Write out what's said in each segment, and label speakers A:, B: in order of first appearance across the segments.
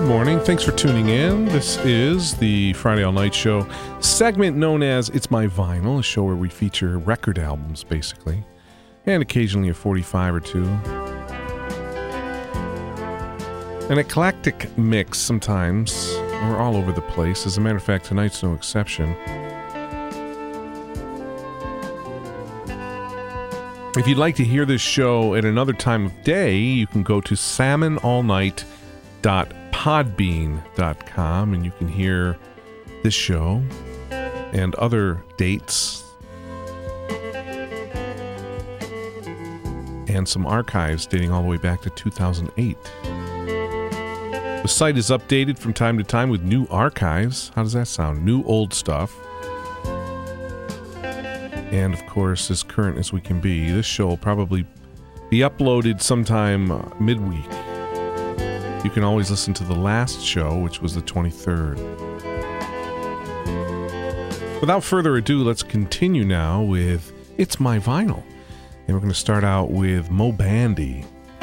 A: morning. Thanks for tuning in. This is the Friday All Night Show segment known as It's My Vinyl, a show where we feature record albums, basically, and occasionally a 45 or two. An eclectic mix sometimes. We're all over the place. As a matter of fact, tonight's no exception. If you'd like to hear this show at another time of day, you can go to salmonallnight.podbean.com and you can hear this show and other dates and some archives dating all the way back to 2008. The site is updated from time to time with new archives. How does that sound? New old stuff. And, of course, as current as we can be. This show will probably be uploaded sometime midweek. You can always listen to the last show, which was the 23rd. Without further ado, let's continue now with It's My Vinyl. And we're going to start out with Moe Bandy.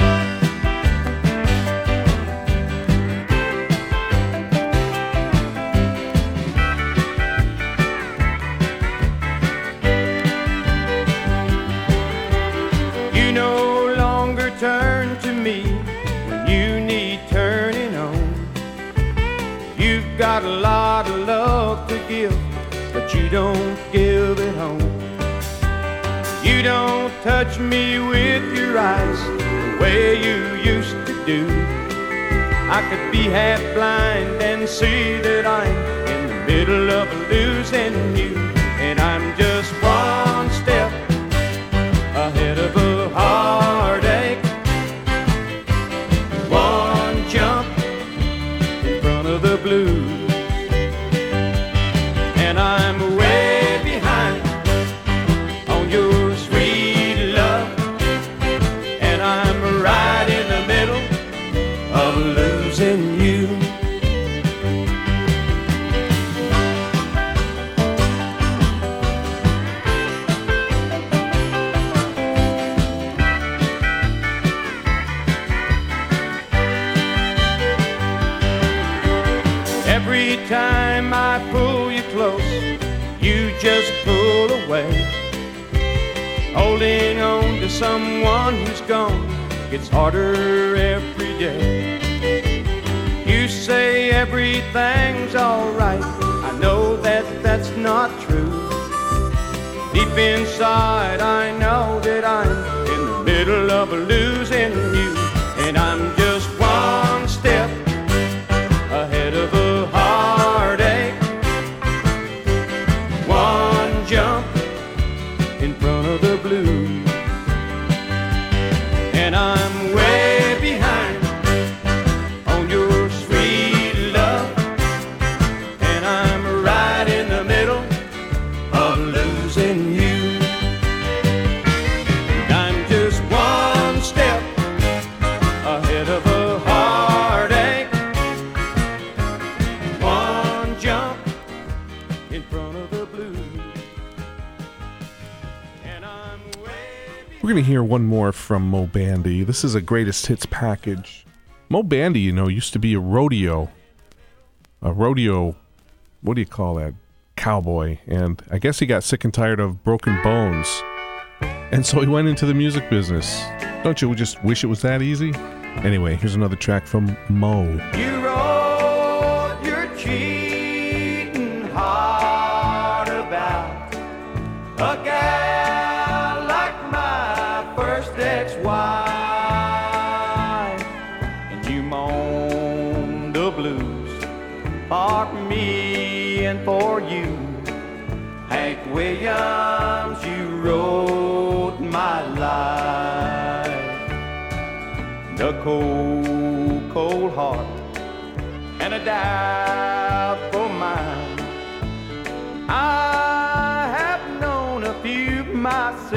B: Got a lot of love to give, but you don't give it home. You don't touch me with your eyes the way you used to do. I could be half blind and see that I'm in the middle of losing you, and I'm just one step ahead of a heartache, one jump in front of the blues. And I'm way behind on your sweet love, and I'm right in the middle of losing you. Every time I pull you close, you just pull away. Holding on to someone who's gone gets harder every day. You say everything's alright, I know that that's not true. Deep inside I know that I'm in the middle of losing you, and I'm just one step ahead of a heartache, one jump in front of the blues, and I'm way behind on your sweet love, and I'm right in the middle of losing you. I'm just one step ahead of a heartache, one jump in front of the blues.
A: We're going to hear one more from Moe Bandy. This is a greatest hits package. Moe Bandy, you know, used to be a rodeo, what do you call that? Cowboy. And I guess he got sick and tired of broken bones. And so he went into the music business. Don't you just wish it was that easy? Anyway, here's another track from Moe.
B: You wrote your cheating heart about a gal like my first ex-wife, and you moan the blues for me and for you. Hank Williams, you wrote my life. The cold, cold heart and a doubtful mind. I have known a few myself,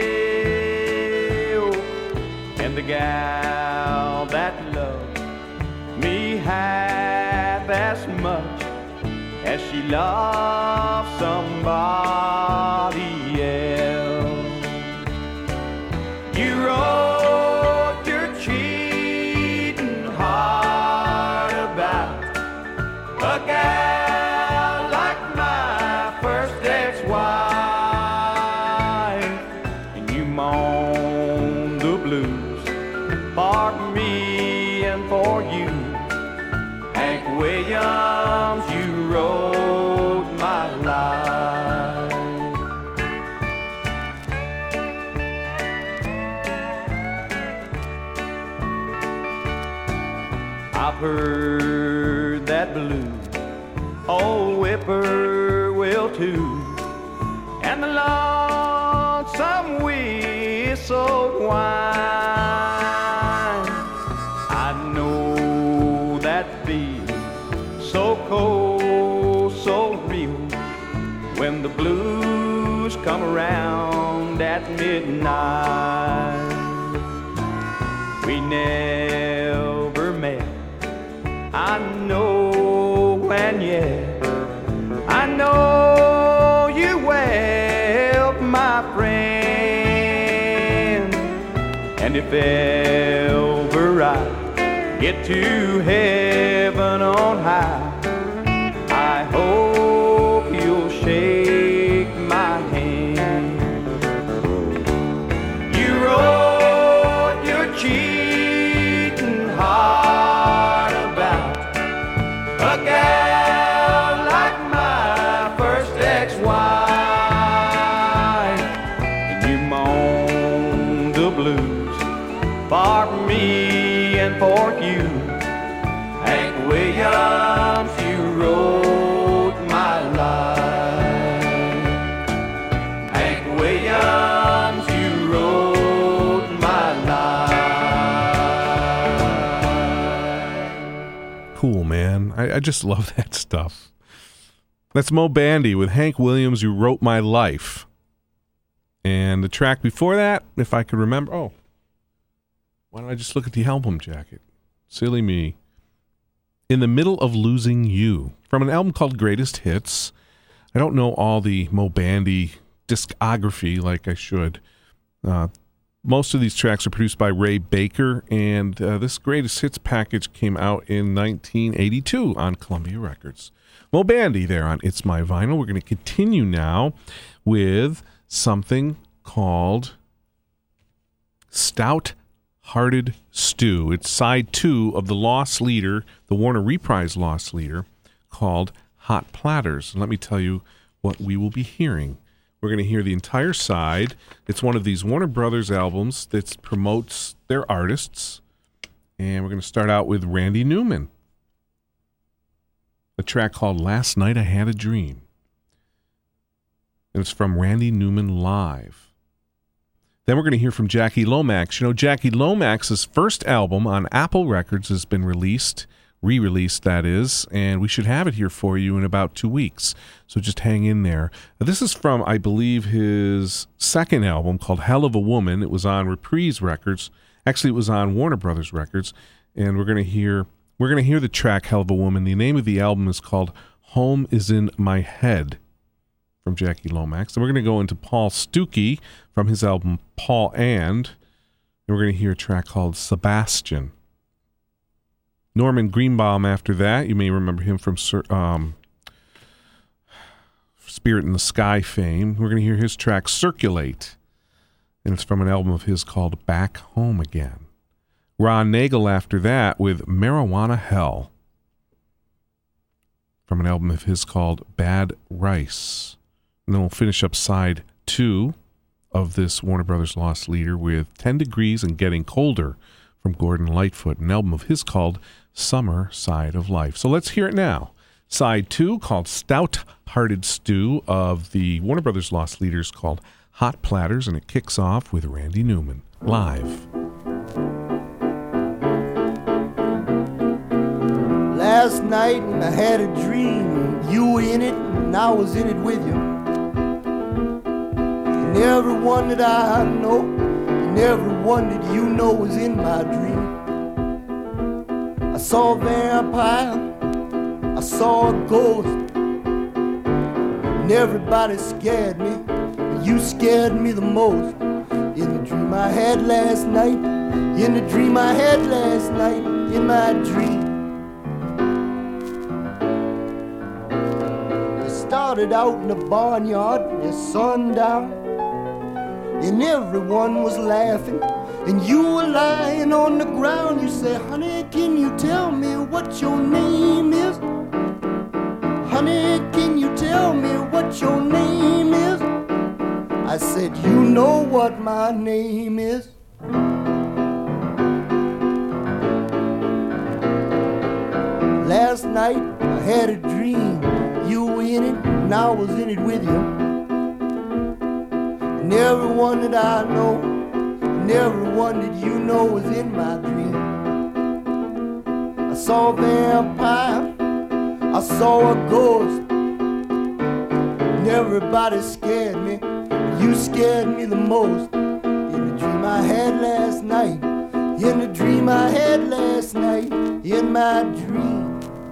B: and the gal that loved me half as much as she loved somebody else. You wrote your cheating heart about heard that blues, old whippoorwill too, and the lonesome whistle whine. I know that feeling so cold, so real, when the blues come around at midnight. We never met, I know, and yet I know you well, my friend. And if ever I get to heaven on high, I hope you'll shake my hand. You wrote your cheating heart about a gal like my first ex-wife, and you moan the blues for me and for you. Hank Williams, you wrote my life. Hank Williams, you wrote my life.
A: Cool, man. I just love that stuff. That's Moe Bandy with Hank Williams, You Wrote My Life. And the track before that, if I could remember... Oh, why don't I just look at the album jacket? Silly me. In the Middle of Losing You, from an album called Greatest Hits. I don't know all the Moe Bandy discography like I should. Most of these tracks are produced by Ray Baker, and this Greatest Hits package came out in 1982 on Columbia Records. Moe Bandy there on It's My Vinyl. We're going to continue now with something called Stout-Hearted Stew. It's side 2 of the Lost Leader, the Warner Reprise Lost Leader, called Hot Platters. And let me tell you what we will be hearing. We're going to hear the entire side. It's one of these Warner Brothers albums that promotes their artists. And we're going to start out with Randy Newman, a track called Last Night I Had a Dream. And it's from Randy Newman Live. Then we're going to hear from Jackie Lomax. You know, Jackie Lomax's first album on Apple Records has been released, re-released that is, and we should have it here for you in about 2 weeks. So just hang in there. This is from, I believe, his second album called Hell of a Woman. It was on Reprise Records. Actually, it was on Warner Brothers Records, and we're going to hear the track Hell of a Woman. The name of the album is called Home is in My Head, from Jackie Lomax. And we're going to go into Paul Stuckey from his album Paul and we're going to hear a track called Sebastian. Norman Greenbaum after that. You may remember him from Spirit in the Sky fame. We're going to hear his track Circulate, and it's from an album of his called Back Home Again. Ron Nagel after that with Marijuana Hell, from an album of his called Bad Rice. And then we'll finish up side 2 of this Warner Brothers Lost Leader with 10 Degrees and Getting Colder from Gordon Lightfoot, an album of his called Summer Side of Life. So let's hear it now. Side 2 called Stout-Hearted Stew of the Warner Brothers Lost Leaders called Hot Platters, and it kicks off with Randy Newman live.
C: Last night I had a dream, you were in it and I was in it with you. And everyone that I know, and everyone that you know was in my dream. I saw a vampire, I saw a ghost, and everybody scared me, but you scared me the most. In the dream I had last night, in the dream I had last night, in my dream. You started out in the barnyard, your sundown, and everyone was laughing, and you were lying on the ground. You said, honey, can you tell me what your name is? Honey, can you tell me what your name is? I said, you know what my name last night I had a dream. You were in it and I was in it with you. And everyone that I know and everyone that you know was in my dream. I saw a vampire, I saw a ghost, and everybody scared me. You scared me the most. In the dream I had last night, in the dream I had last night, in my dream.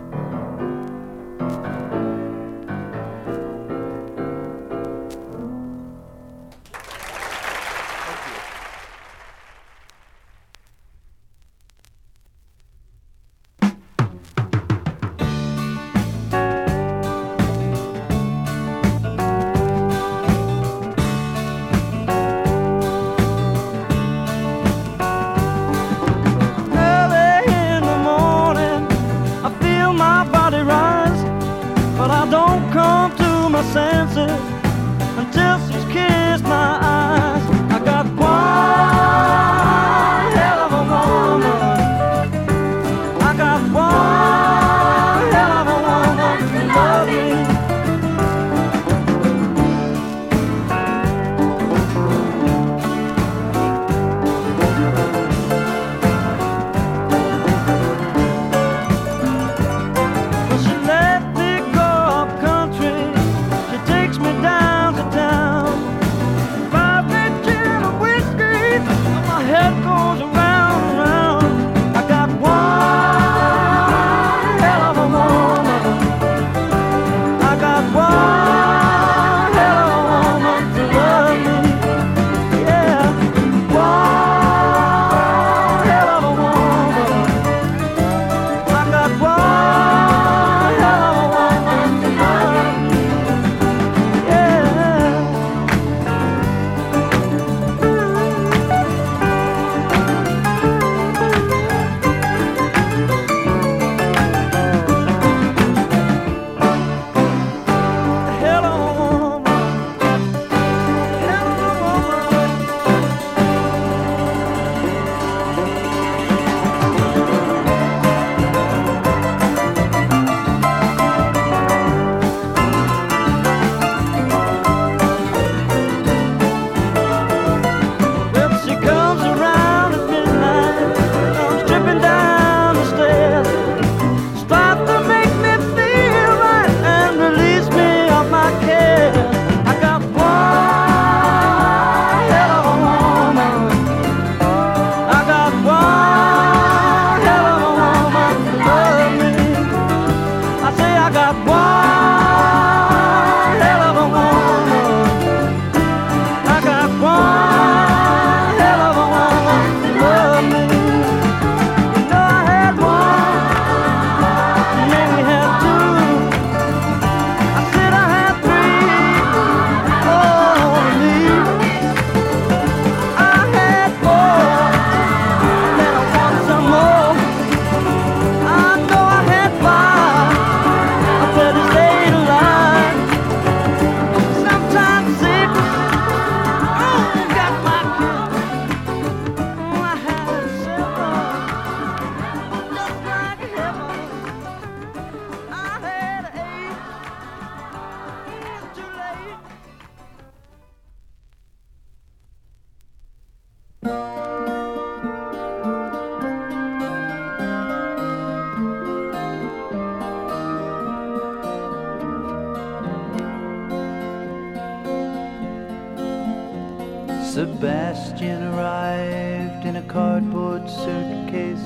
D: Sebastian arrived in a cardboard suitcase,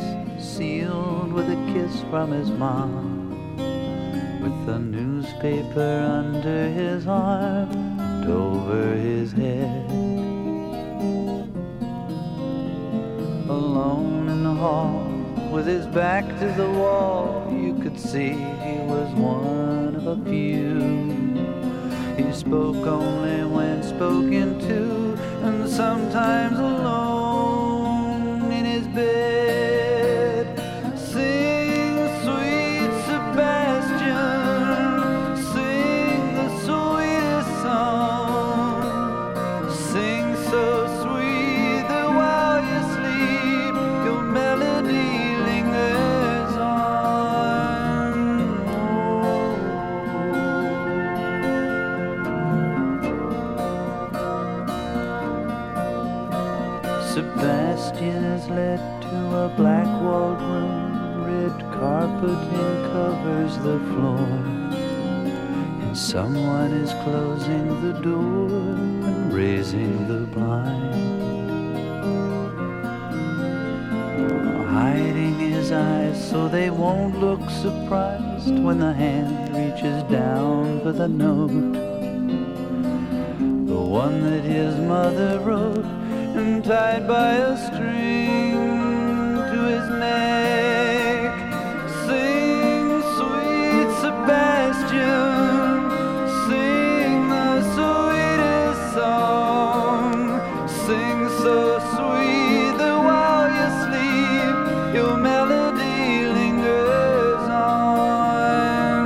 D: sealed with a kiss from his mom, with a newspaper under his arm and over his head. Alone in the hall, with his back to the wall, you could see he was one of a few. He spoke only when spoken to, and sometimes alone in his bed. Sing, sweet Sebastian, sing the sweetest song. Sing so sweet that while you sleep, your melody lingers on. Sebastian is led to a black-walled room. Red carpeting covers the floor, and someone is closing the door and raising the blind. Hiding his eyes so they won't look surprised when the hand reaches down for the note, the one that his mother wrote and tied by a string to his neck. Sing, sweet Sebastian, sing the sweetest song. Sing so sweet that while you sleep, your melody lingers on.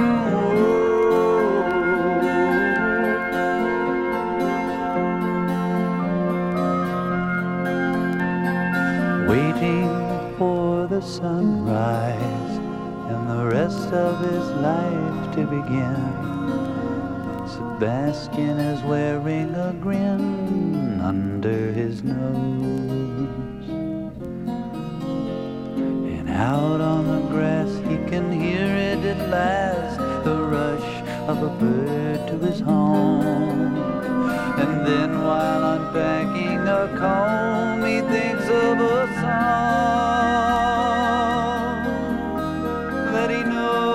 D: Waiting for the sunrise and the rest of his life to begin, Sebastian is wearing a grin under his nose. And out on the grass he can hear it at last, the rush of a bird to his home. And then while unpacking a comb, he thinks of a song that he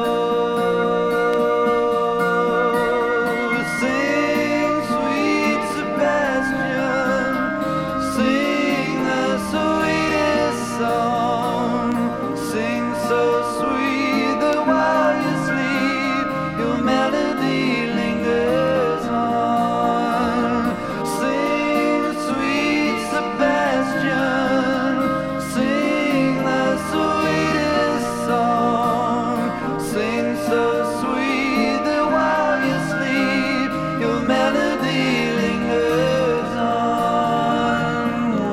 D: knows. Sing, sweet Sebastian, sing the sweetest song. Sing so sweet that while you sleep, your melody lingers on. Sing, sweet Sebastian, sing the sweetest song. Sing so sweet that while you sleep, your melody lingers on.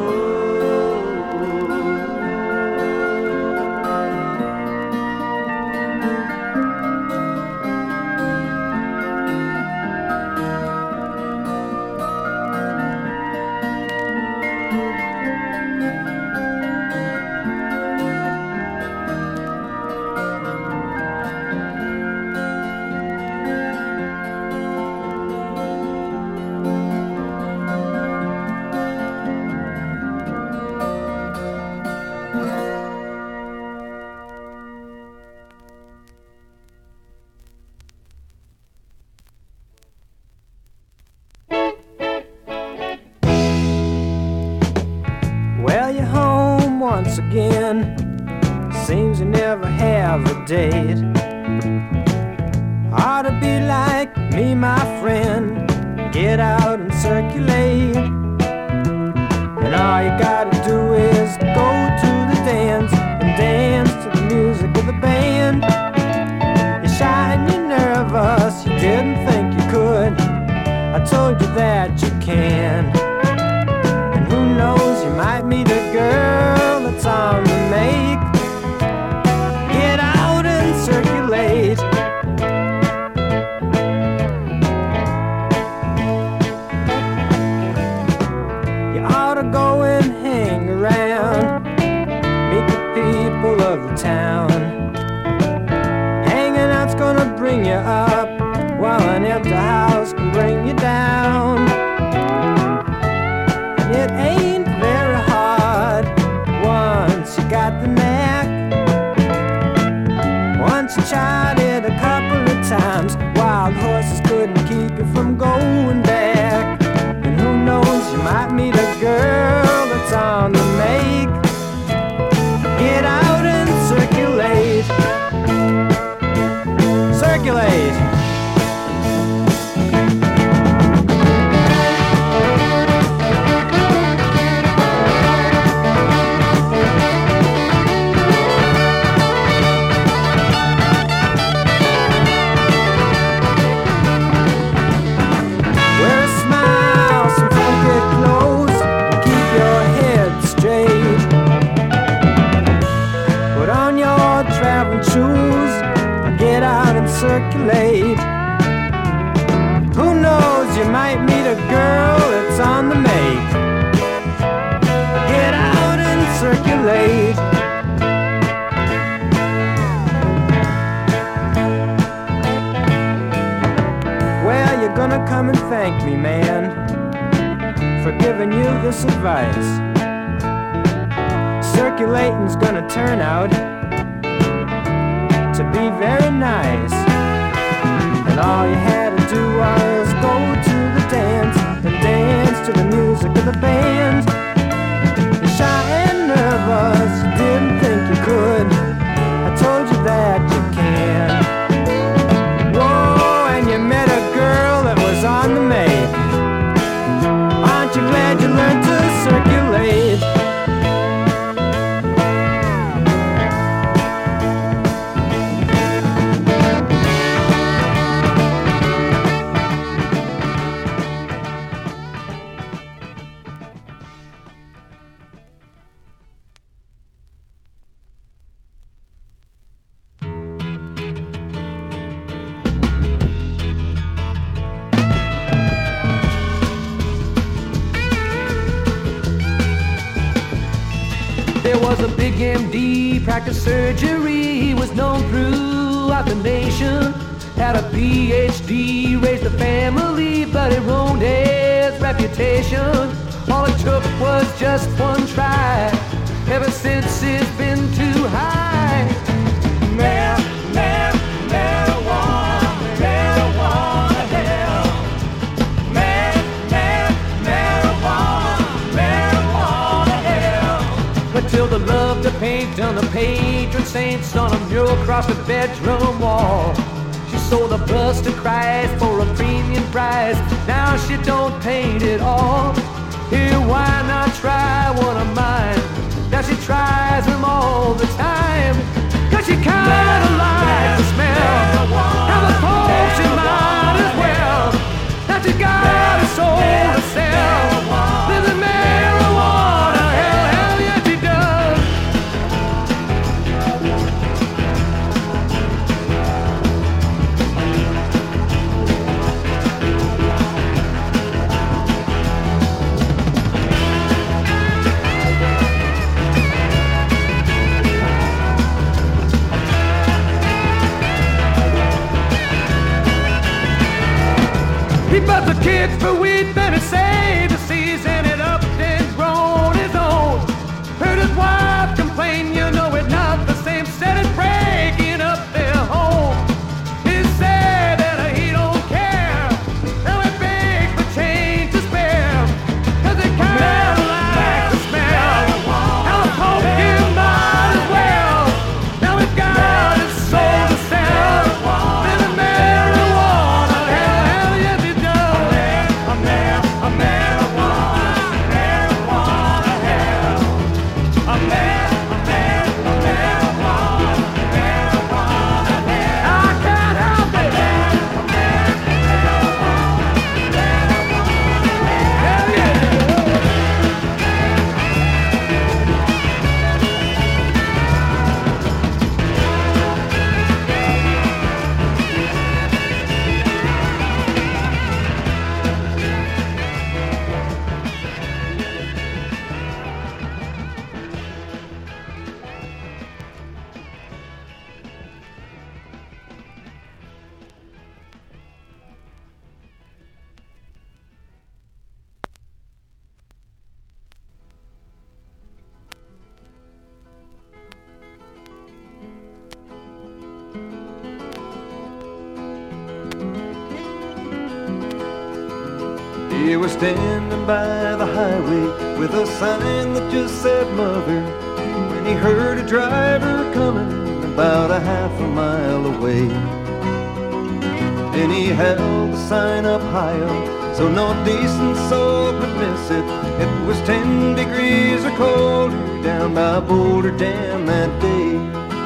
E: Well, you're home once again. Seems you never have a date. Ought to be like me, my friend. Get out and circulate. And all you gotta do is go to the dance and dance to the music of the band. You're shy and you're nervous, you didn't think you could. I told you that you can. And who knows, you might meet a girl that's on the make. Get out and circulate. You ought to go and hang around, meet the people of the town. Hanging out's gonna bring you up, while an empty house can bring you down. And it ain't very hard once you got the knack. Once you tried it a couple of times, wild horses couldn't keep you from going back. And who knows, you might meet a girl that's on the make. Get out and circulate. Circulate. Wear a smile, some funky clothes, and keep your head straight. Put on your traveling shoes, get out and circulate. Who knows, you might meet a girl that's on the make. Get gonna come and thank me, man, for giving you this advice. Circulating's gonna turn out to be very nice. And all you had to do was go to the dance and dance to the music of the band. You're shy and nervous, you didn't think you could. I told you that you can. Whoa, and you met a girl that was on the make. Aren't you glad you learned to circulate?
F: MD, practiced surgery, he was known throughout the nation. Had a PhD, raised a family, but it ruined his reputation. All it took was just one try. Ever since it's been too high. Marijuana, hell. Marijuana, hell. But till the love to paint on the patron saints on a mural across the bedroom wall. She sold a bust to Christ for a premium price. Now she don't paint it all. Here, why not try one of mine? Now she tries them all the time. Cause she kinda likes the smell. How the folks she might as well. Now she got a soul to sell. Living marijuana, hell yeah she does. He bought the kids for weed, better say the season it up and grown his own. Heard his wife complain, you know it not the same, said it breaking up their home. He said that he don't care, now he begs for change to spare. Cause it kinda like the smell, now the poke him might as well. Now he got his soul to sell, living marijuana, hell yes he does.
G: He was standing by the highway with a sign that just said mother, when he heard a driver coming about a half a mile away. Then he held the sign up higher so no decent soul could miss it. It was 10 degrees or colder down by Boulder Dam that day.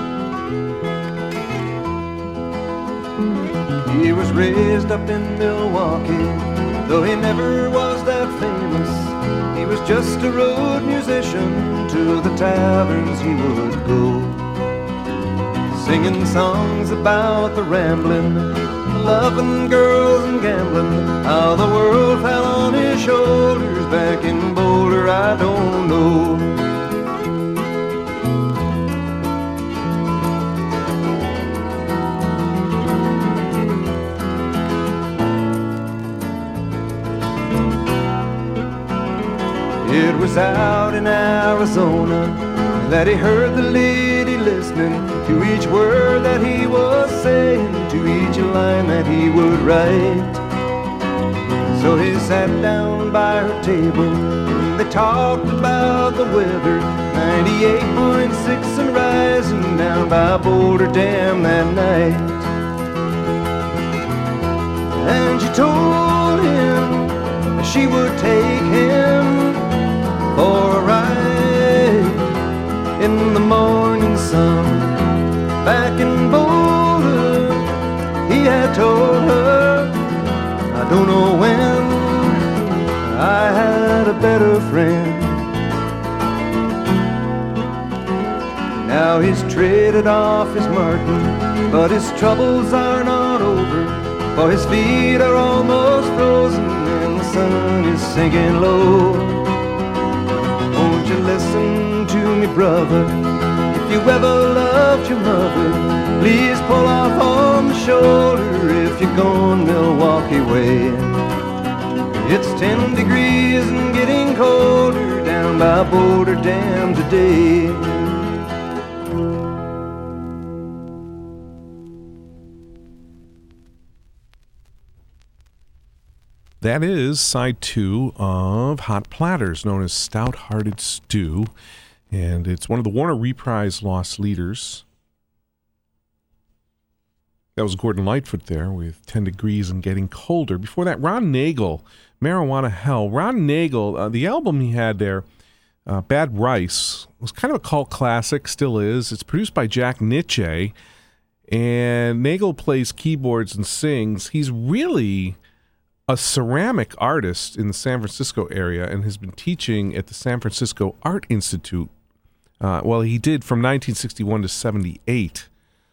G: He was raised up in Milwaukee, though he never was that famous. He was just a road musician, to the taverns he would go, singing songs about the rambling, loving girls and gambling. How the world fell on his shoulders back in Boulder, I don't know. It was out in Arizona that he heard the lady listening to each word that he was saying, to each line that he would write. So he sat down by her table and they talked about the weather, 98.6 and rising down by Boulder Dam that night. And she told him that she would take him for a ride in the morning sun. Back in Boulder, he had told her, I don't know when I had a better friend. Now he's traded off his Martin, but his troubles are not over, for his feet are almost frozen and the sun is sinking low. Won't you listen to me, brother? If you ever loved your mother, please pull off on the shoulder if you're going Milwaukee way. It's 10 degrees and getting colder down by Boulder Dam today.
A: That is side 2 of Hot Platters, known as Stout-Hearted Stew. And it's one of the Warner Reprise Lost Leaders. That was Gordon Lightfoot there with 10 Degrees and Getting Colder. Before that, Ron Nagel, Marijuana Hell. Ron Nagel, the album he had there, Bad Rice, was kind of a cult classic, still is. It's produced by Jack Nitzsche, and Nagel plays keyboards and sings. He's really a ceramic artist in the San Francisco area and has been teaching at the San Francisco Art Institute. Well, he did from 1961 to 78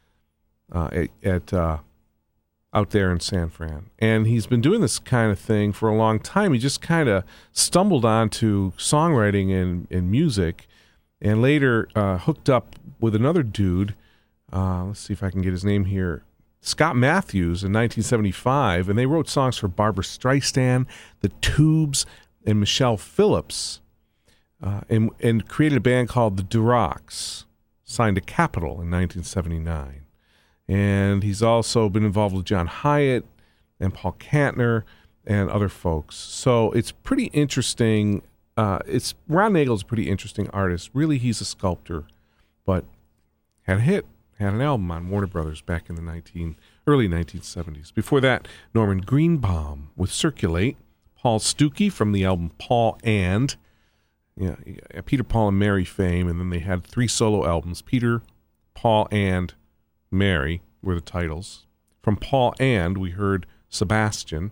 A: out there in San Fran. And he's been doing this kind of thing for a long time. He just kind of stumbled onto songwriting and music, and later hooked up with another dude. Let's see if I can get his name here. Scott Matthews in 1975, and they wrote songs for Barbra Streisand, The Tubes, and Michelle Phillips, and created a band called the Durocs, signed to Capitol in 1979. And he's also been involved with John Hyatt and Paul Kantner and other folks. So it's pretty interesting. Ron Nagel's a pretty interesting artist. Really, he's a sculptor, but had a hit. Had an album on Warner Brothers back in the early 1970s. Before that, Norman Greenbaum with Circulate. Paul Stuckey from the album Paul and. Peter, Paul, and Mary fame. And then they had 3 solo albums. Peter, Paul, and Mary were the titles. From Paul and, we heard Sebastian.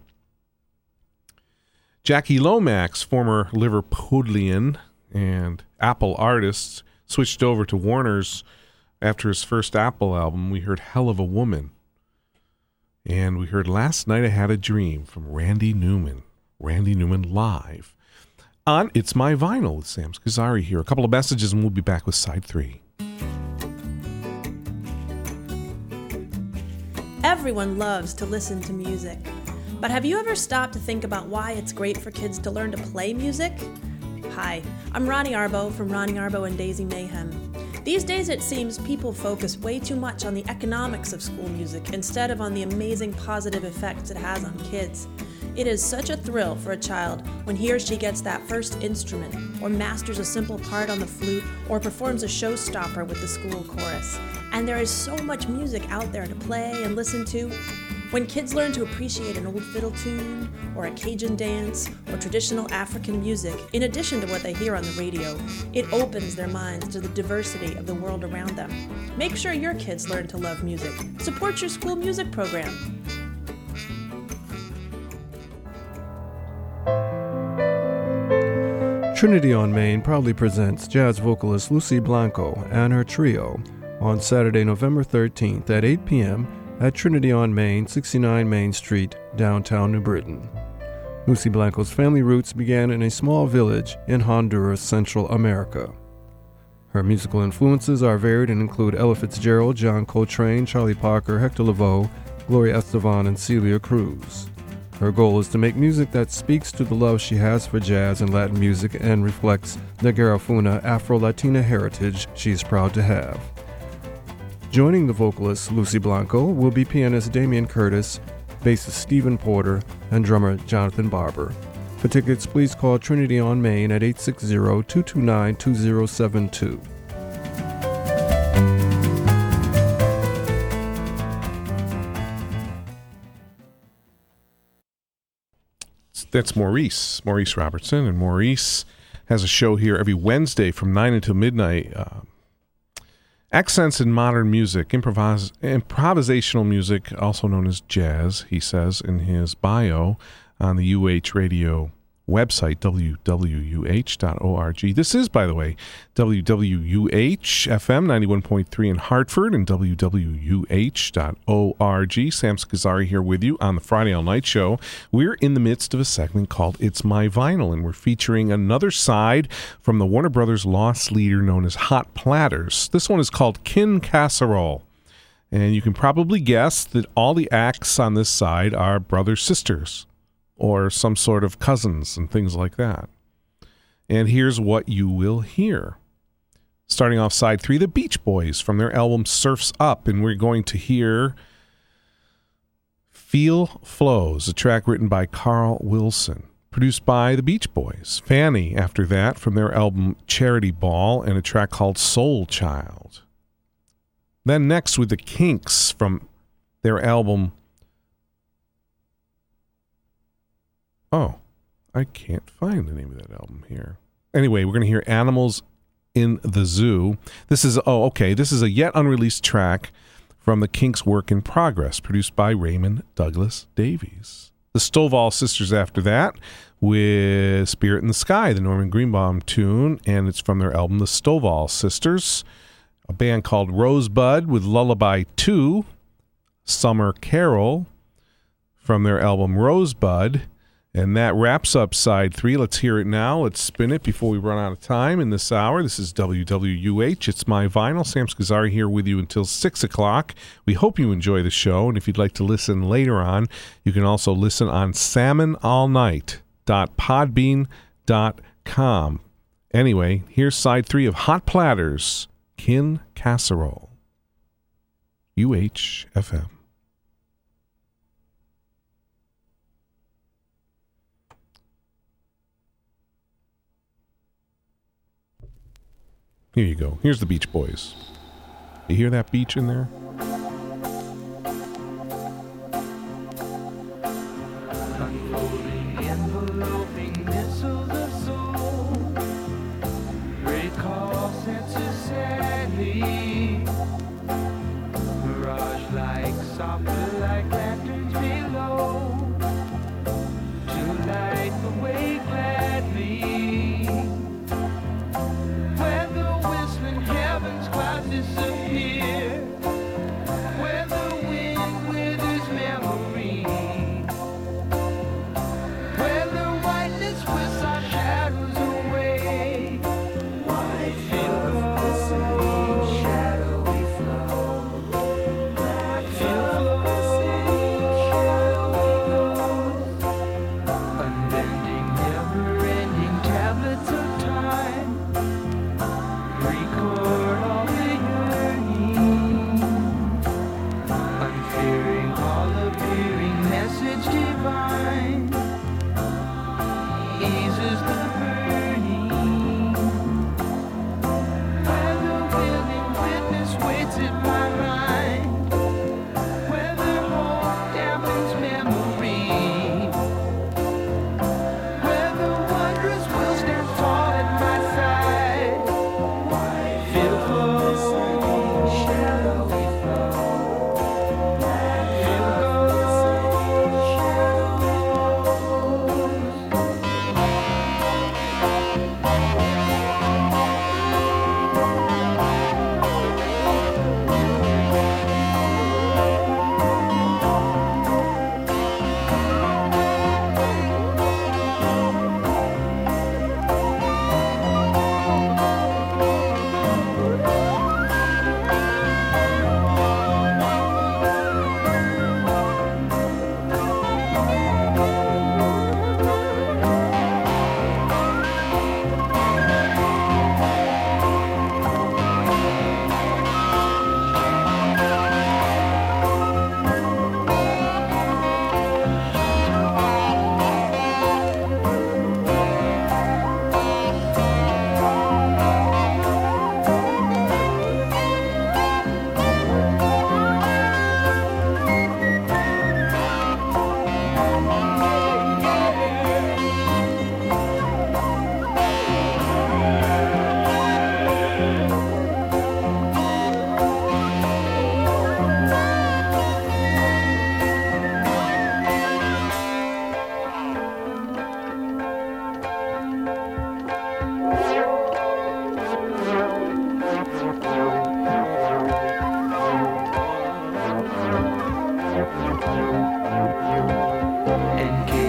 A: Jackie Lomax, former Liverpudlian and Apple artist, switched over to Warner's. After his first Apple album, we heard Hell of a Woman. And we heard Last Night I Had a Dream from Randy Newman. Randy Newman live on It's My Vinyl with Sam Scazzari here. A couple of messages and we'll be back with side 3.
H: Everyone loves to listen to music. But have you ever stopped to think about why it's great for kids to learn to play music? Hi, I'm Ronnie Arbo from Ronnie Arbo and Daisy Mayhem. These days, it seems people focus way too much on the economics of school music instead of on the amazing positive effects it has on kids. It is such a thrill for a child when he or she gets that first instrument, or masters a simple part on the flute, or performs a showstopper with the school chorus. And there is so much music out there to play and listen to. When kids learn to appreciate an old fiddle tune, or a Cajun dance, or traditional African music, in addition to what they hear on the radio, it opens their minds to the diversity of the world around them. Make sure your kids learn to love music. Support your school music program.
I: Trinity on Main proudly presents jazz vocalist Lucy Blanco and her trio on Saturday, November 13th at 8 p.m. at Trinity on Main, 69 Main Street, downtown New Britain. Lucy Blanco's family roots began in a small village in Honduras, Central America. Her musical influences are varied and include Ella Fitzgerald, John Coltrane, Charlie Parker, Hector Lavoe, Gloria Estefan, and Celia Cruz. Her goal is to make music that speaks to the love she has for jazz and Latin music and reflects the Garifuna Afro-Latina heritage she's proud to have. Joining the vocalist Lucy Blanco will be pianist Damian Curtis, bassist Stephen Porter, and drummer Jonathan Barber. For tickets, please call Trinity on Main at 860-229-2072.
A: That's Maurice Robertson, and Maurice has a show here every Wednesday from 9 until midnight. Accents in modern music, improvisational music, also known as jazz, he says in his bio on the UH Radio website, wwuh.org. This is, by the way, WWUH FM 91.3 in Hartford and wwuh.org. Sam Scazzari here with you on the Friday All Night Show. We're in the midst of a segment called It's My Vinyl, and we're featuring another side from the Warner Brothers lost leader known as Hot Platters. This one is called Kin Casserole. And you can probably guess that all the acts on this side are brothers-sisters, or some sort of cousins and things like that. And here's what you will hear. Starting off side 3, the Beach Boys from their album Surf's Up, and we're going to hear Feel Flows, a track written by Carl Wilson, produced by the Beach Boys. Fanny, after that, from their album Charity Ball, and a track called Soul Child. Then next with the Kinks from their album... Oh, I can't find the name of that album here. Anyway, we're going to hear Animals in the Zoo. This is a yet unreleased track from the Kinks' Work in Progress, produced by Raymond Douglas Davies. The Stovall Sisters after that with Spirit in the Sky, the Norman Greenbaum tune, and it's from their album The Stovall Sisters. A band called Rosebud with Lullaby 2, Summer Carol from their album Rosebud. And that wraps up side 3. Let's hear it now. Let's spin it before we run out of time in this hour. This is WWUH. It's My Vinyl. Sam Scazzari here with you until 6 o'clock. We hope you enjoy the show. And if you'd like to listen later on, you can also listen on salmonallnight.podbean.com. Anyway, here's side 3 of Hot Platters, Kin Casserole. UHFM. Here you go. Here's the Beach Boys. You hear that beach in there?
B: Disappear
D: In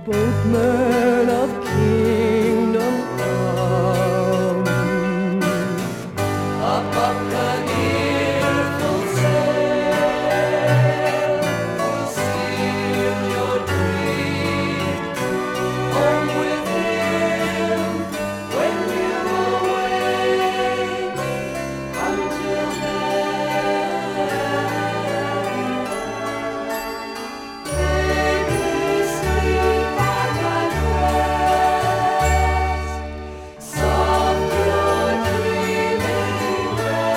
E: boatman of kingdom come.
F: Up, up the near full sail, we'll steal your dream home with him when you're away. Until then, make me sleep on my breast, soft your dreaming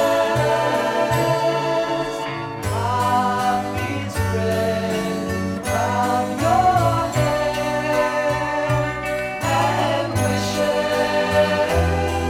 F: rest. Poppies spread round your head, and wishes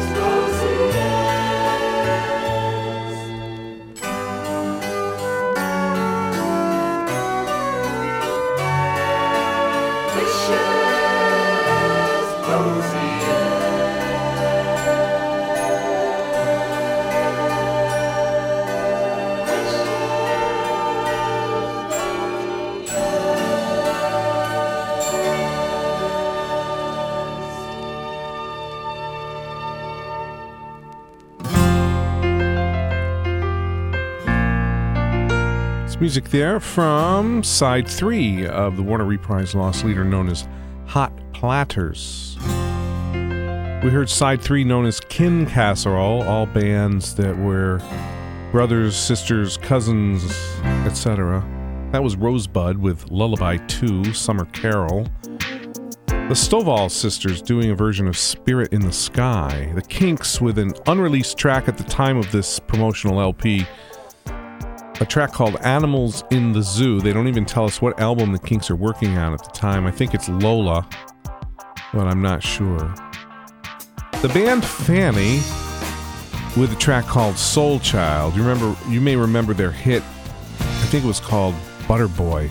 A: It's music there from side 3 of the Warner Reprise Lost Leader known as Hot Platters. We heard side 3 known as Kin Casserole, all bands that were brothers, sisters, cousins, etc. That was Rosebud with Lullaby 2, Summer Carol. The Stovall Sisters doing a version of Spirit in the Sky. The Kinks with an unreleased track at the time of this promotional LP, a track called Animals in the Zoo. They don't even tell us what album the Kinks are working on at the time. I think it's Lola, but I'm not sure. The band Fanny with a track called Soul Child. You may remember their hit, I think it was called Butter Boy.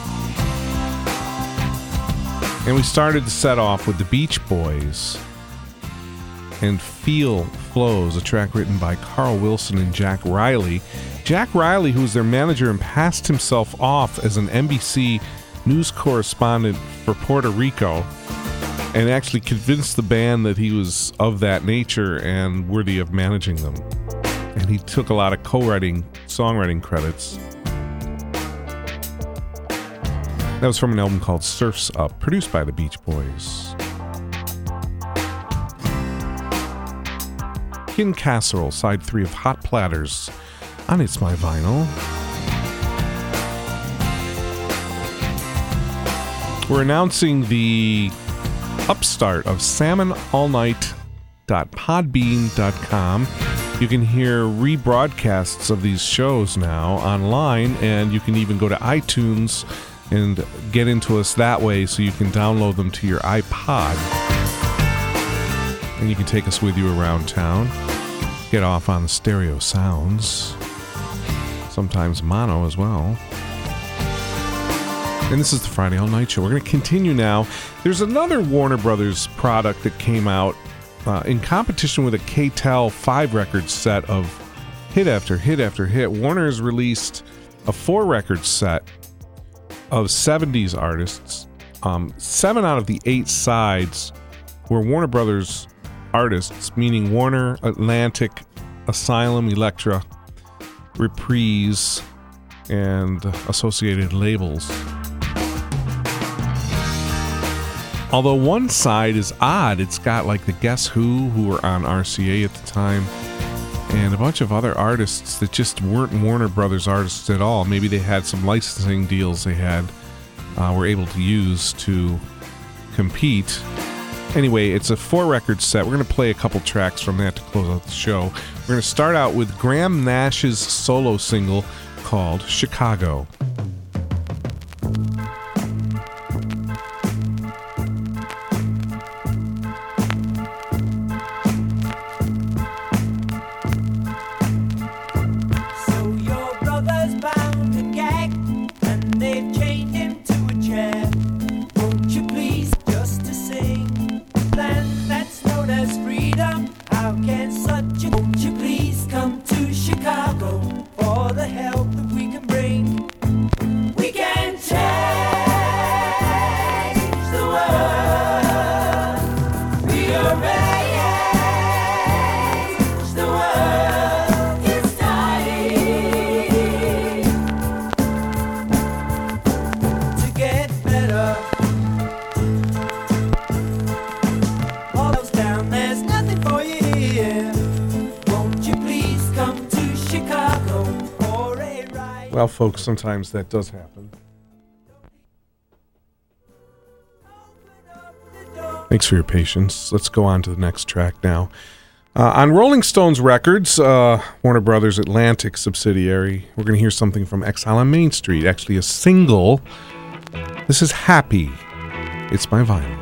A: And we started the set off with the Beach Boys and Feel Flows, a track written by Carl Wilson and Jack Riley. Jack Riley, who was their manager and passed himself off as an NBC news correspondent for Puerto Rico, and actually convinced the band that he was of that nature and worthy of managing them. And he took a lot of songwriting credits. That was from an album called Surf's Up, produced by the Beach Boys. Kin Casserole, side 3 of Hot Platters on It's My Vinyl. We're announcing the upstart of salmonallnight.podbean.com. You can hear rebroadcasts of these shows now online, and you can even go to iTunes and get into us that way, so you can download them to your iPod. And you can take us with you around town. Get off on the stereo sounds. Sometimes mono as well. And this is the Friday All Night Show. We're going to continue now. There's another Warner Brothers product that came out in competition with a K-Tel 5-record set of hit after hit after hit. Warner has released a 4-record set of 70s artists. 7 out of the 8 sides were Warner Brothers artists, meaning Warner, Atlantic, Asylum, Elektra, Reprise, and associated labels. Although one side is odd, it's got like the Guess Who were on RCA at the time, and a bunch of other artists that just weren't Warner Brothers artists at all. Maybe they had some licensing deals they were able to use to compete. Anyway, it's a 4-record set. We're going to play a couple tracks from that to close out the show. We're going to start out with Graham Nash's solo single called Chicago.
F: The
A: Well, folks, sometimes that does happen. Thanks for your patience. Let's go on to the next track now. On Rolling Stones Records, Warner Brothers Atlantic subsidiary, we're going to hear something from Exile on Main Street, actually a single. This is Happy. It's my vinyl.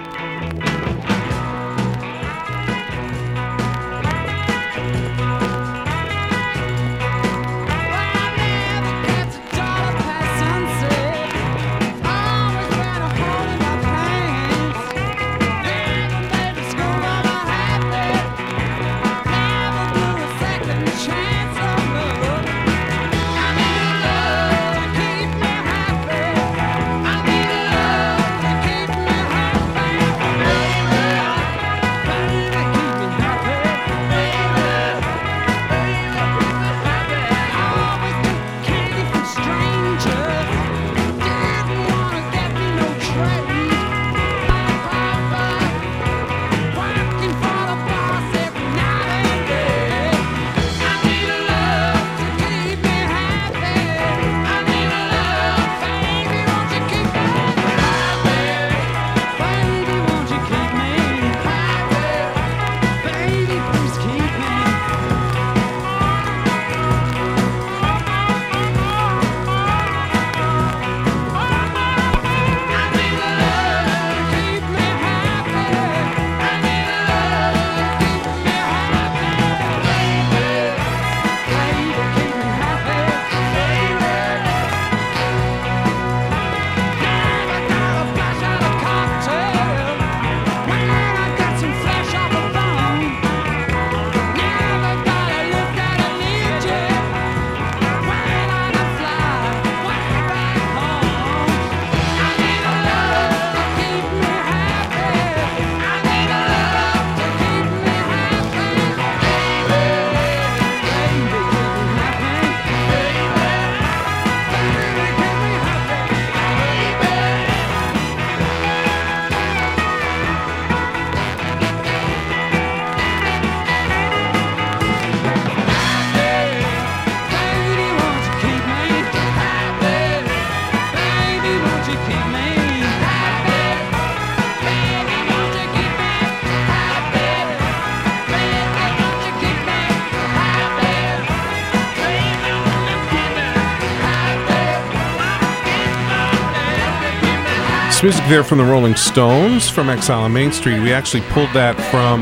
A: Music there from the Rolling Stones from Exile on Main Street. We actually pulled that from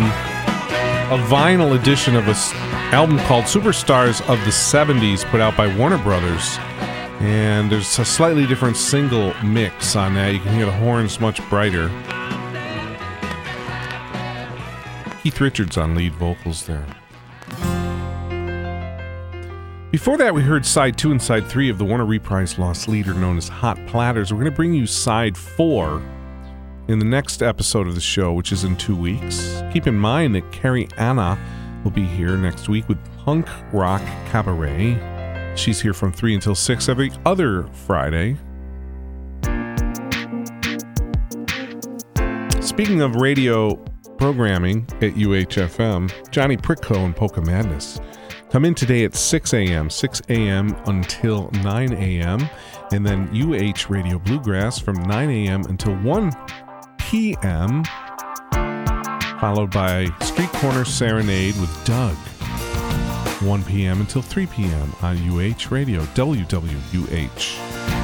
A: a vinyl edition of an album called Superstars of the 70s put out by Warner Brothers. And there's a slightly different single mix on that. You can hear the horns much brighter. Keith Richards on lead vocals there. Before that, we heard Side 2 and Side 3 of the Warner Reprise Lost Leader known as Hot Platters. We're going to bring you Side 4 in the next episode of the show, which is in 2 weeks. Keep in mind that Carrie Anna will be here next week with Punk Rock Cabaret. She's here from 3 until 6 every other Friday. Speaking of radio programming at UHFM, Johnny Prickco and Polka Madness. Come in today at 6 a.m. until 9 a.m. And then UH Radio Bluegrass from 9 a.m. until 1 p.m. Followed by Street Corner Serenade with Doug. 1 p.m. until 3 p.m. on UH Radio, WWUH.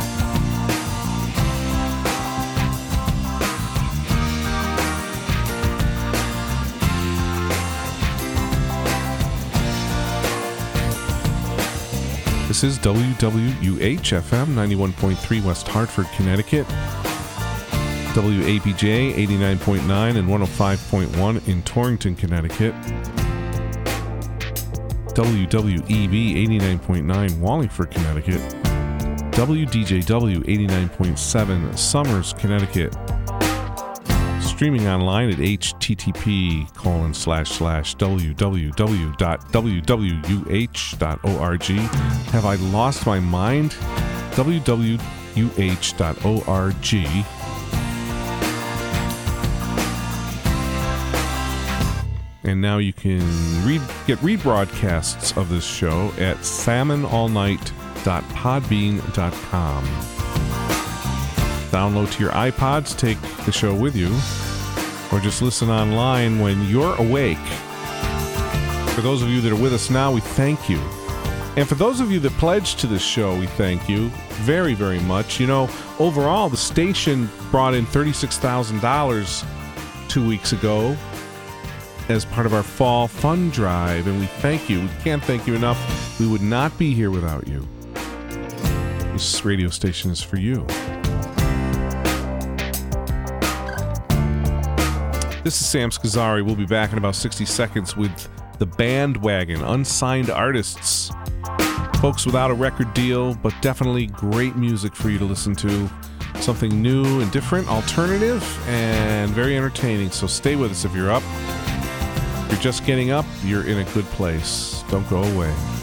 A: This is WWUH-FM 91.3 West Hartford, Connecticut. WAPJ 89.9 and 105.1 in Torrington, Connecticut. WWEB 89.9 Wallingford, Connecticut. WDJW 89.7 Somers, Connecticut. Streaming online at http://www.wwuh.org. Have I lost my mind? wwuh.org. And now you can get rebroadcasts of this show at salmonallnight.com. music.podbean.com. Download to your iPods, take the show with you, or just listen online when you're awake. For those of you that are with us now, we thank you. And for those of you that pledged to this show, we thank you very, very much. You know, overall, the station brought in $36,000 2 weeks ago as part of our fall fund drive, and we thank you. We can't thank you enough. We would not be here without you. This radio station is for you. This is Sam Scazzari. We'll be back in about 60 seconds with The Bandwagon, unsigned artists. Folks without a record deal, but definitely great music for you to listen to. Something new and different, alternative, and very entertaining. So stay with us if you're up. If you're just getting up, you're in a good place. Don't go away.